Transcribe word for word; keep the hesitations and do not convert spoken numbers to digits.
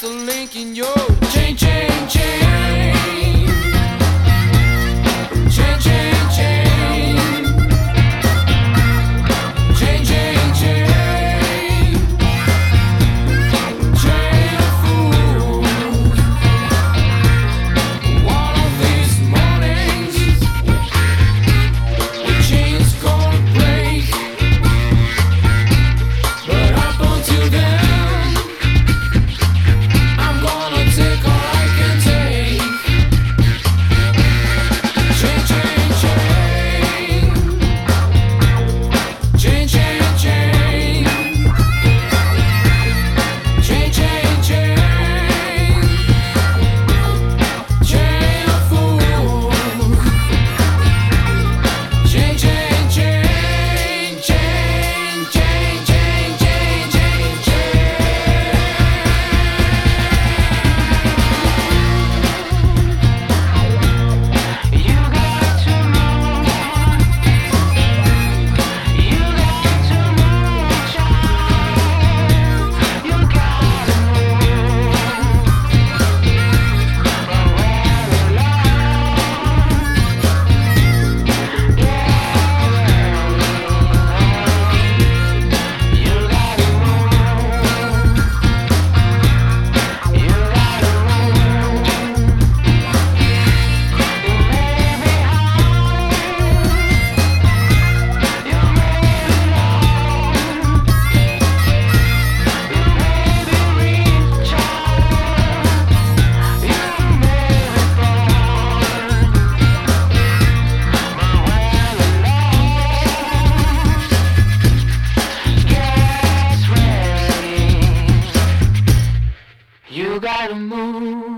a link in your chain, chain, chain. Chain, chain, chain. Chain, chain, chain. Chain of fools. One of these mornings, the chain's gonna break. But up until then, I'm gonna take all I can take. Chain, chain, chain. Chain, chain, chain. Chain, chain, chain. Chain of fools. Chain, chain, chain. Chain, chain, chain, chain, chain, You got to move. You got to move, child. You gotta move. But where alone? Yeah, you gotta move. You gotta move. You may be high. You may be low. You may be rich, child. You may be poor. But well alone. Get ready. You gotta move.